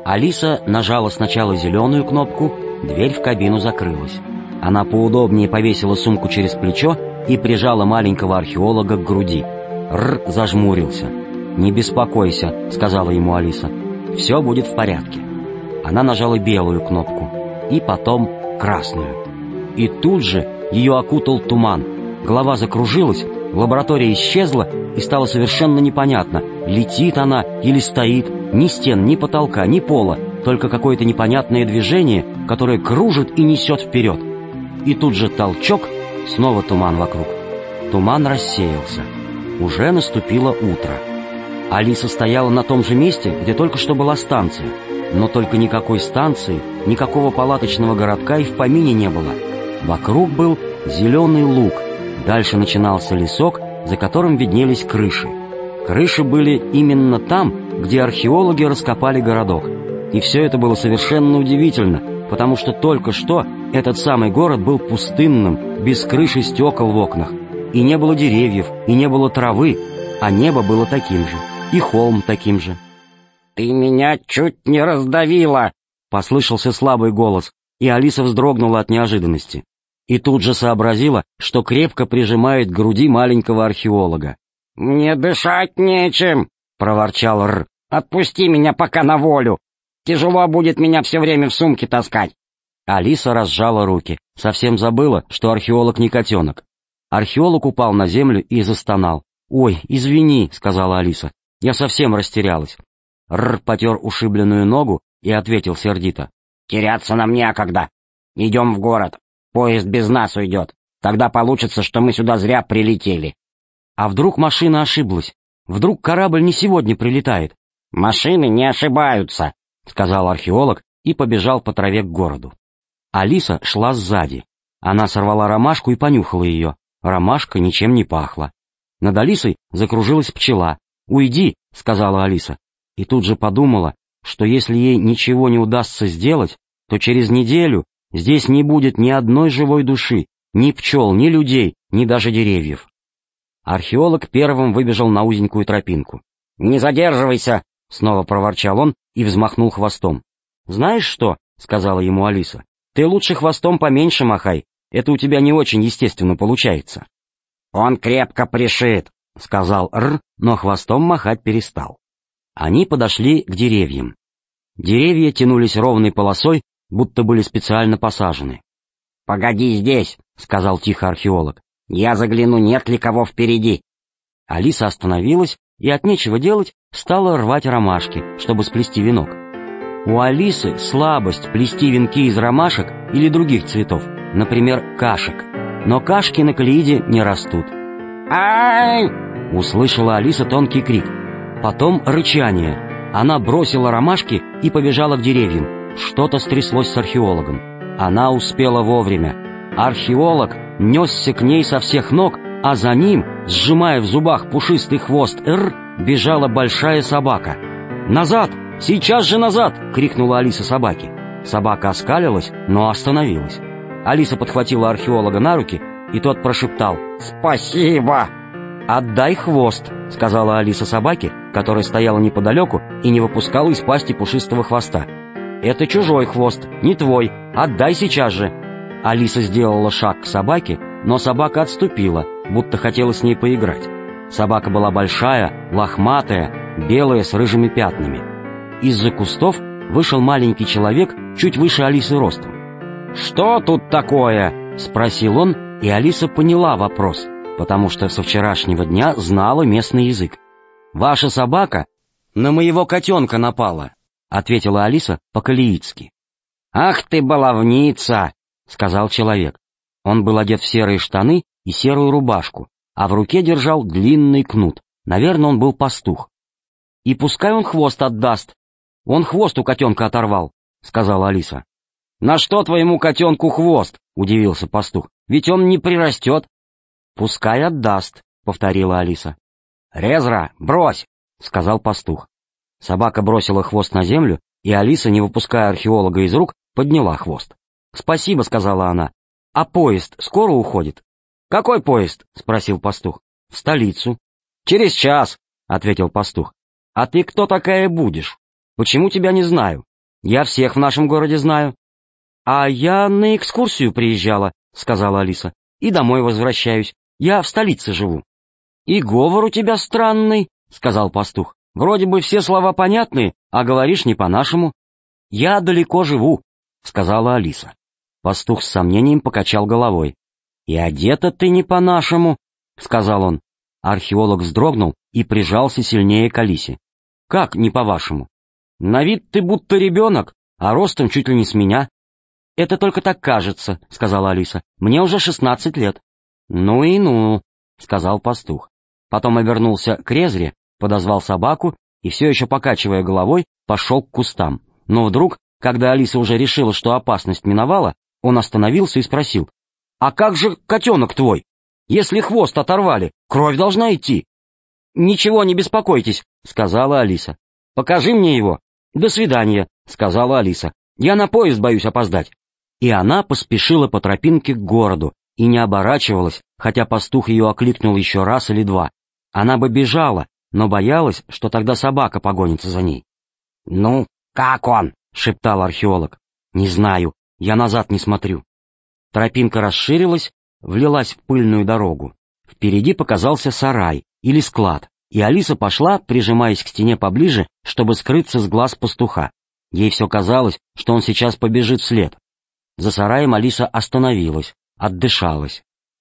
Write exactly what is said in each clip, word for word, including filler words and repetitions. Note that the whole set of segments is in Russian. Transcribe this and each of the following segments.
Алиса нажала сначала зеленую кнопку, дверь в кабину закрылась. Она поудобнее повесила сумку через плечо и прижала маленького археолога к груди. Р зажмурился. «Не беспокойся», — сказала ему Алиса. «Все будет в порядке». Она нажала белую кнопку и потом красную. И тут же ее окутал туман. Голова закружилась, лаборатория исчезла, и стало совершенно непонятно, летит она или стоит. Ни стен, ни потолка, ни пола, только какое-то непонятное движение, которое кружит и несет вперед. И тут же толчок, снова туман вокруг. Туман рассеялся. Уже наступило утро. Алиса стояла на том же месте, где только что была станция. Но только никакой станции, никакого палаточного городка и в помине не было. Вокруг был зеленый луг. Дальше начинался лесок, за которым виднелись крыши. Крыши были именно там, где археологи раскопали городок. И все это было совершенно удивительно, потому что только что этот самый город был пустынным, без крыш и стекол в окнах. И не было деревьев, и не было травы, а небо было таким же, и холм таким же. «Ты меня чуть не раздавила!» — послышался слабый голос, и Алиса вздрогнула от неожиданности. И тут же сообразила, что крепко прижимает к груди маленького археолога. «Мне дышать нечем!» — проворчал Р. «Отпусти меня пока на волю! Тяжело будет меня все время в сумке таскать!» Алиса разжала руки, совсем забыла, что археолог не котенок. Археолог упал на землю и застонал. «Ой, извини», — сказала Алиса, — «я совсем растерялась». Р потер ушибленную ногу и ответил сердито. «Теряться нам некогда. Идем в город. Поезд без нас уйдет. Тогда получится, что мы сюда зря прилетели». «А вдруг машина ошиблась? Вдруг корабль не сегодня прилетает?» «Машины не ошибаются», — сказал археолог и побежал по траве к городу. Алиса шла сзади. Она сорвала ромашку и понюхала ее. Ромашка ничем не пахла. Над Алисой закружилась пчела. «Уйди», — сказала Алиса. И тут же подумала, что если ей ничего не удастся сделать, то через неделю здесь не будет ни одной живой души, ни пчел, ни людей, ни даже деревьев. Археолог первым выбежал на узенькую тропинку. «Не задерживайся!» — снова проворчал он и взмахнул хвостом. «Знаешь что?» — сказала ему Алиса. «Ты лучше хвостом поменьше махай, это у тебя не очень естественно получается». «Он крепко пришит», — сказал Р, но хвостом махать перестал. Они подошли к деревьям. Деревья тянулись ровной полосой, будто были специально посажены. «Погоди здесь», — сказал тихо археолог. «Я загляну, нет ли кого впереди». Алиса остановилась и от нечего делать стала рвать ромашки, чтобы сплести венок. У Алисы слабость плести венки из ромашек или других цветов, например, кашек. Но кашки на Калеиде не растут. «Ай!» — услышала Алиса тонкий крик. Потом рычание. Она бросила ромашки и побежала к деревьям. Что-то стряслось с археологом. Она успела вовремя. Археолог несся к ней со всех ног, а за ним, сжимая в зубах пушистый хвост Р, бежала большая собака. «Назад! Сейчас же назад!» — крикнула Алиса собаке. Собака оскалилась, но остановилась. Алиса подхватила археолога на руки, и тот прошептал: «Спасибо!» «Отдай хвост», — сказала Алиса собаке, которая стояла неподалеку и не выпускала из пасти пушистого хвоста. «Это чужой хвост, не твой. Отдай сейчас же». Алиса сделала шаг к собаке, но собака отступила, будто хотела с ней поиграть. Собака была большая, лохматая, белая с рыжими пятнами. Из-за кустов вышел маленький человек, чуть выше Алисы ростом. «Что тут такое?» — спросил он, и Алиса поняла вопрос, потому что со вчерашнего дня знала местный язык. «Ваша собака на моего котенка напала», — ответила Алиса по-калеидски. «Ах ты, баловница!» — сказал человек. Он был одет в серые штаны и серую рубашку, а в руке держал длинный кнут. Наверное, он был пастух. «И пускай он хвост отдаст. Он хвост у котенка оторвал», — сказала Алиса. «На что твоему котенку хвост?» — удивился пастух. «Ведь он не прирастет». «Пускай отдаст», — повторила Алиса. «Резра, брось!» — сказал пастух. Собака бросила хвост на землю, и Алиса, не выпуская археолога из рук, подняла хвост. «Спасибо», — сказала она. «А поезд скоро уходит?» «Какой поезд?» — спросил пастух. «В столицу». «Через час», — ответил пастух. «А ты кто такая будешь? Почему тебя не знаю? Я всех в нашем городе знаю. А я на экскурсию приезжала, сказала Алиса, и домой возвращаюсь. Я в столице живу. И говор у тебя странный, сказал пастух. Вроде бы все слова понятные, а говоришь не по-нашему. Я далеко живу, сказала Алиса. Пастух с сомнением покачал головой. И одета ты не по-нашему, сказал он. Археолог вздрогнул и прижался сильнее к Алисе. Как не по-вашему? На вид ты будто ребенок, а ростом чуть ли не с меня. Это только так кажется, сказала Алиса. Мне уже шестнадцать лет. Ну и ну, сказал пастух. Потом обернулся к Резре, подозвал собаку и, все еще покачивая головой, пошел к кустам. Но вдруг, когда Алиса уже решила, что опасность миновала, он остановился и спросил: «А как же котенок твой? Если хвост оторвали, кровь должна идти». «Ничего, не беспокойтесь», — сказала Алиса. «Покажи мне его». «До свидания», — сказала Алиса. «Я на поезд боюсь опоздать». И она поспешила по тропинке к городу и не оборачивалась, хотя пастух ее окликнул еще раз или два. Она бы бежала, но боялась, что тогда собака погонится за ней. «Ну, как он?» — шептал археолог. «Не знаю, я назад не смотрю». Тропинка расширилась, влилась в пыльную дорогу. Впереди показался сарай или склад, и Алиса пошла, прижимаясь к стене поближе, чтобы скрыться с глаз пастуха. Ей все казалось, что он сейчас побежит вслед. За сараем Алиса остановилась, отдышалась.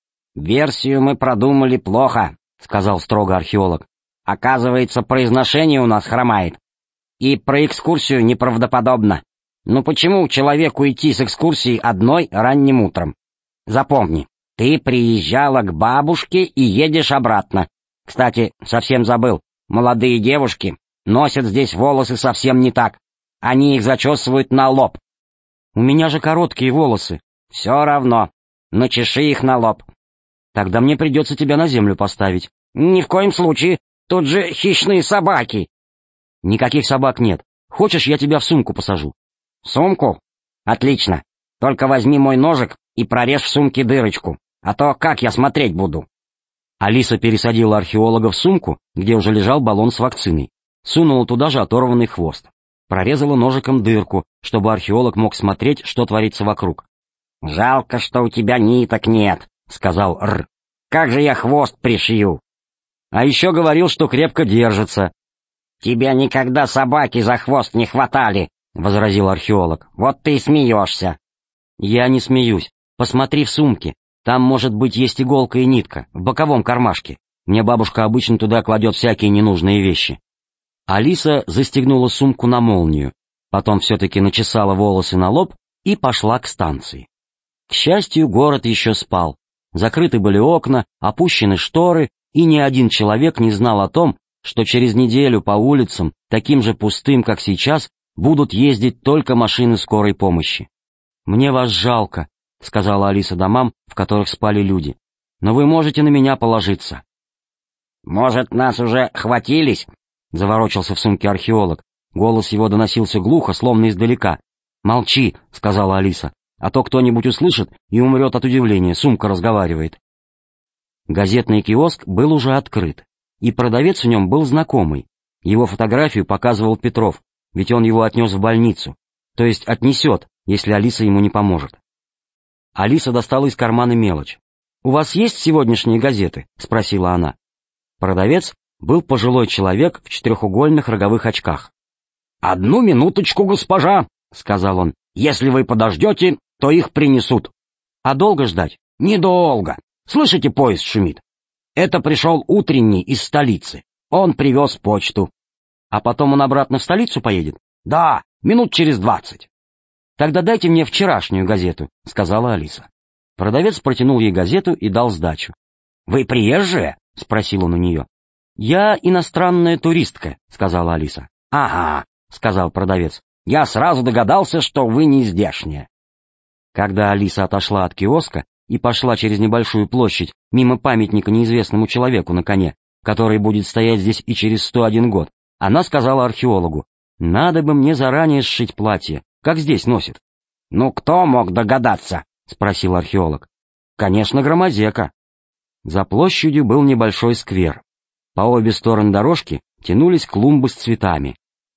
«Версию мы продумали плохо», — сказал строго археолог. «Оказывается, произношение у нас хромает. И про экскурсию неправдоподобно. Ну почему человеку идти с экскурсией одной ранним утром? Запомни, ты приезжала к бабушке и едешь обратно. Кстати, совсем забыл, молодые девушки носят здесь волосы совсем не так. Они их зачесывают на лоб». «У меня же короткие волосы». «Все равно. Начеши их на лоб». «Тогда мне придется тебя на землю поставить». «Ни в коем случае. Тут же хищные собаки». «Никаких собак нет. Хочешь, я тебя в сумку посажу?» «Сумку? Отлично. Только возьми мой ножик и прорежь в сумке дырочку, а то как я смотреть буду?» Алиса пересадила археолога в сумку, где уже лежал баллон с вакциной, сунула туда же оторванный хвост, прорезала ножиком дырку, чтобы археолог мог смотреть, что творится вокруг. «Жалко, что у тебя ниток нет», — сказал Р. «Как же я хвост пришью?» «А еще говорил, что крепко держится». «Тебя никогда собаки за хвост не хватали», — возразил археолог. «Вот ты и смеешься». «Я не смеюсь. Посмотри в сумке. Там, может быть, есть иголка и нитка, в боковом кармашке. Мне бабушка обычно туда кладет всякие ненужные вещи». Алиса застегнула сумку на молнию, потом все-таки начесала волосы на лоб и пошла к станции. К счастью, город еще спал. Закрыты были окна, опущены шторы, и ни один человек не знал о том, что через неделю по улицам, таким же пустым, как сейчас, будут ездить только машины скорой помощи. «Мне вас жалко», — сказала Алиса домам, в которых спали люди. «Но вы можете на меня положиться». «Может, нас уже хватились?» — заворочился в сумке археолог. Голос его доносился глухо, словно издалека. «Молчи», — сказала Алиса, — «а то кто-нибудь услышит и умрет от удивления, сумка разговаривает». Газетный киоск был уже открыт, и продавец в нем был знакомый. Его фотографию показывал Петров, ведь он его отнес в больницу, то есть отнесет, если Алиса ему не поможет. Алиса достала из кармана мелочь. «У вас есть сегодняшние газеты?» — спросила она. Продавец был пожилой человек в четырехугольных роговых очках. «Одну минуточку, госпожа», — сказал он. «Если вы подождете, то их принесут». «А долго ждать?» «Недолго. Слышите, поезд шумит? Это пришел утренний из столицы. Он привез почту». «А потом он обратно в столицу поедет?» «Да, минут через двадцать». «Тогда дайте мне вчерашнюю газету», — сказала Алиса. Продавец протянул ей газету и дал сдачу. «Вы приезжие?» — спросил он у нее. «Я иностранная туристка», — сказала Алиса. «Ага», — сказал продавец. «Я сразу догадался, что вы не здешняя». Когда Алиса отошла от киоска и пошла через небольшую площадь мимо памятника неизвестному человеку на коне, который будет стоять здесь и через сто один год, она сказала археологу: «Надо бы мне заранее сшить платье, как здесь носит». «Ну кто мог догадаться?» — спросил археолог. «Конечно, Громозека». За площадью был небольшой сквер. По обе стороны дорожки тянулись клумбы с цветами.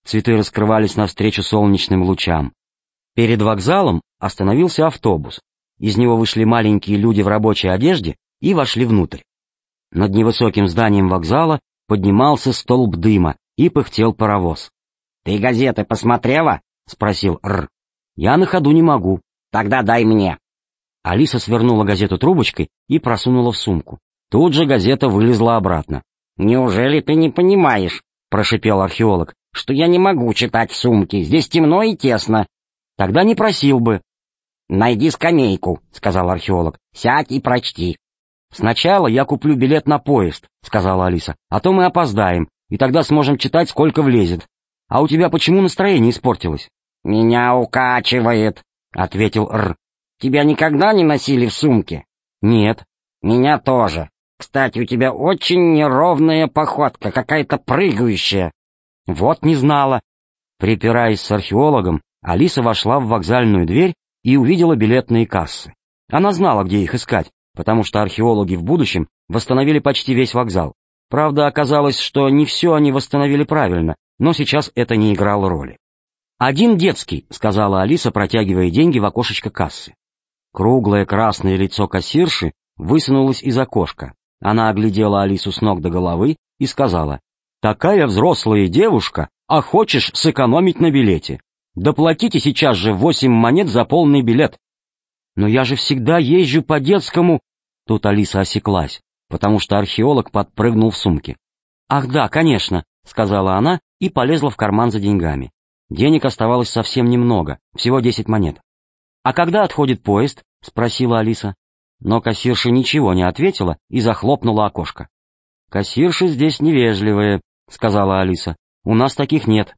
цветы раскрывались навстречу солнечным лучам. Перед вокзалом остановился автобус. Из него вышли маленькие люди в рабочей одежде и вошли внутрь. Над невысоким зданием вокзала поднимался столб дыма и пыхтел паровоз. «Ты газеты посмотрела?» — спросил Р. «Я на ходу не могу». «Тогда дай мне». Алиса свернула газету трубочкой и просунула в сумку. Тут же газета вылезла обратно. «Неужели ты не понимаешь?» — прошипел археолог. «Что я не могу читать в сумке, здесь темно и тесно». «Тогда не просил бы». «Найди скамейку», — сказал археолог. «Сядь и прочти». «Сначала я куплю билет на поезд», — сказала Алиса, «а то мы опоздаем, и тогда сможем читать, сколько влезет. А у тебя почему настроение испортилось?» «Меня укачивает», — ответил Р. «Тебя никогда не носили в сумке?» «Нет». «Меня тоже. Кстати, у тебя очень неровная походка, какая-то прыгающая». «Вот не знала». Припираясь с археологом, Алиса вошла в вокзальную дверь и увидела билетные кассы. Она знала, где их искать, потому что археологи в будущем восстановили почти весь вокзал. Правда, оказалось, что не все они восстановили правильно, но сейчас это не играло роли. «Один детский», — сказала Алиса, протягивая деньги в окошечко кассы. Круглое красное лицо кассирши высунулось из окошка. Она оглядела Алису с ног до головы и сказала: «Такая взрослая девушка, а хочешь сэкономить на билете? Доплатите сейчас же восемь монет за полный билет». «Но я же всегда езжу по детскому...» Тут Алиса осеклась, потому что археолог подпрыгнул в сумке. «Ах да, конечно», — сказала она и полезла в карман за деньгами. Денег оставалось совсем немного, всего десять монет. «А когда отходит поезд?» — спросила Алиса. Но кассирша ничего не ответила и захлопнула окошко. «Кассирши здесь невежливые», — сказала Алиса. «У нас таких нет».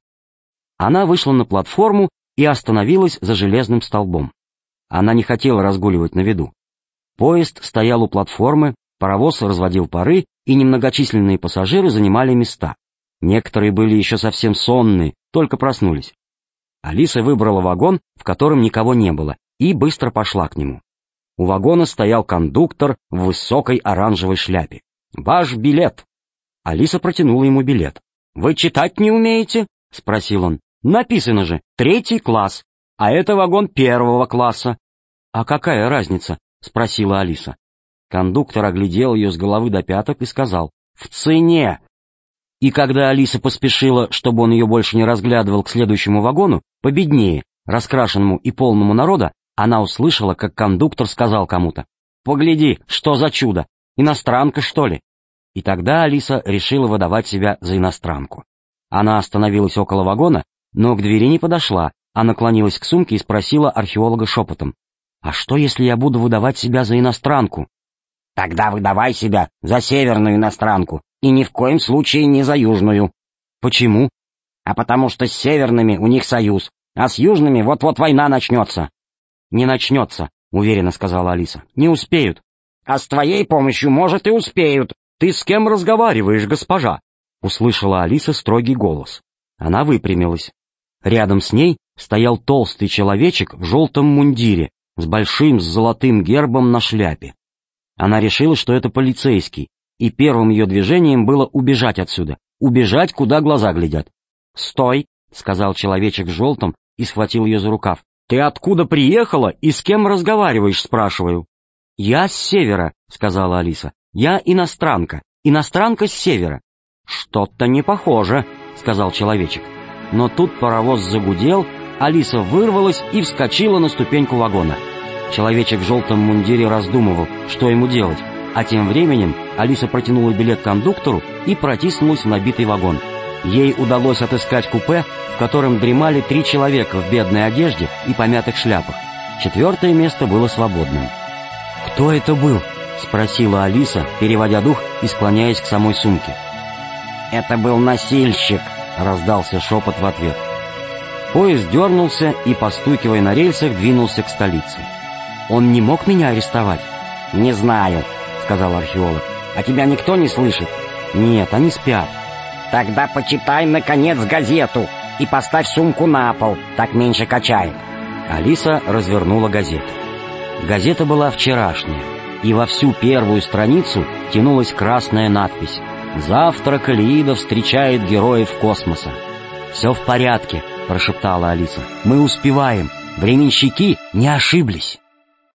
Она вышла на платформу и остановилась за железным столбом. Она не хотела разгуливать на виду. Поезд стоял у платформы, паровоз разводил пары, и немногочисленные пассажиры занимали места. Некоторые были еще совсем сонные, только проснулись. Алиса выбрала вагон, в котором никого не было, и быстро пошла к нему. У вагона стоял кондуктор в высокой оранжевой шляпе. «Ваш билет!» Алиса протянула ему билет. «Вы читать не умеете?» — спросил он. «Написано же, третий класс, а это вагон первого класса». «А какая разница?» — спросила Алиса. Кондуктор оглядел ее с головы до пяток и сказал: «В цене!» И когда Алиса поспешила, чтобы он ее больше не разглядывал, к следующему вагону, победнее, раскрашенному и полному народа, она услышала, как кондуктор сказал кому-то: «Погляди, что за чудо! Иностранка, что ли?» И тогда Алиса решила выдавать себя за иностранку. Она остановилась около вагона, но к двери не подошла, а наклонилась к сумке и спросила археолога шепотом: «А что, если я буду выдавать себя за иностранку?» «Тогда выдавай себя за северную иностранку, и ни в коем случае не за южную». «Почему?» «А потому что с северными у них союз, а с южными вот-вот война начнется». «Не начнется», — уверенно сказала Алиса. «Не успеют». «А с твоей помощью, может, и успеют». «Ты с кем разговариваешь, госпожа?» — услышала Алиса строгий голос. Она выпрямилась. Рядом с ней стоял толстый человечек в желтом мундире с большим с золотым гербом на шляпе. Она решила, что это полицейский, и первым ее движением было убежать отсюда, убежать, куда глаза глядят. «Стой!» — сказал человечек в желтом и схватил ее за рукав. «Ты откуда приехала и с кем разговариваешь?» — спрашиваю. «Я с севера», — сказала Алиса. «Я иностранка, иностранка с севера». «Что-то не похоже», — сказал человечек. Но тут паровоз загудел, Алиса вырвалась и вскочила на ступеньку вагона. Человечек в желтом мундире раздумывал, что ему делать, а тем временем Алиса протянула билет кондуктору и протиснулась в набитый вагон. Ей удалось отыскать купе, в котором дремали три человека в бедной одежде и помятых шляпах. Четвертое место было свободным. «Кто это был?» — спросила Алиса, переводя дух и склоняясь к самой сумке. «Это был носильщик», — раздался шепот в ответ. Поезд дернулся и, постукивая на рельсах, двинулся к столице. «Он не мог меня арестовать?» «Не знаю», — сказал археолог. «А тебя никто не слышит?» «Нет, они спят». «Тогда почитай, наконец, газету и поставь сумку на пол, так меньше качает». Алиса развернула газету. Газета была вчерашняя, и во всю первую страницу тянулась красная надпись: «Завтра Калеида встречает героев космоса». «Все в порядке», — прошептала Алиса. «Мы успеваем. Временщики не ошиблись».